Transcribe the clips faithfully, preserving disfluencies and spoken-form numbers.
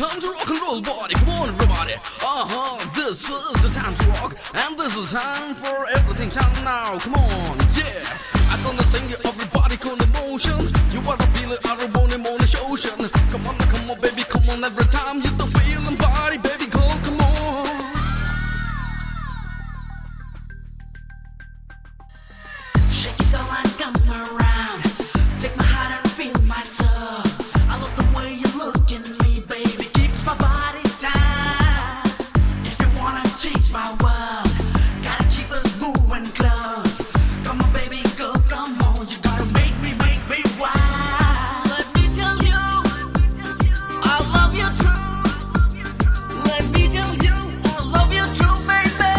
time to rock and roll, body. Come on, everybody. Uh-huh, this is the time to rock, and this is time for everything time now. Come on, yeah. I'm gonna sing you everybody cool emotion. You wanna feel it, I don't want it on the ocean. Come on, come on, baby, come on, every time you the feeling, body, baby, go, come on. Shake it all and come around. Take my heart and feel my soul. I love the way you look at me, baby. Keeps my body down. If you wanna change my world, gotta keep us moving close. Come on, baby, go, come on. You gotta make me, make me wild. Let me tell you, I love you true. Let me tell you, I love you true, baby.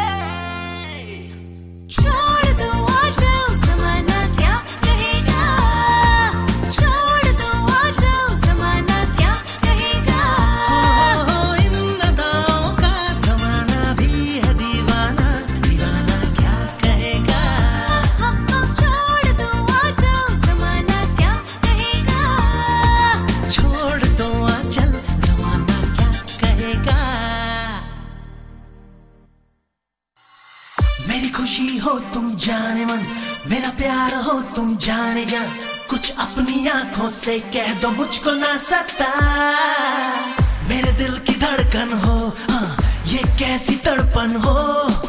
छोड़ दो आजकल ज़माना क्या कहेगा, छोड़ दो आजकल ज़माना क्या कहेगा, हो इन अदाओं का ज़माना भी है दीवाना, दीवाना क्या कहेगा। छोड़ दो आजकल ज़माना क्या कहेगा, छोड़ दो आंचल ज़माना क्या कहेगा। मेरी खुशी हो तुम जाने मन, मेरा प्यार हो तुम जाने जान। कुछ अपनी आंखों से कह दो मुझको ना सता। मेरे दिल की धड़कन हो, हाँ, ये कैसी तड़पन हो।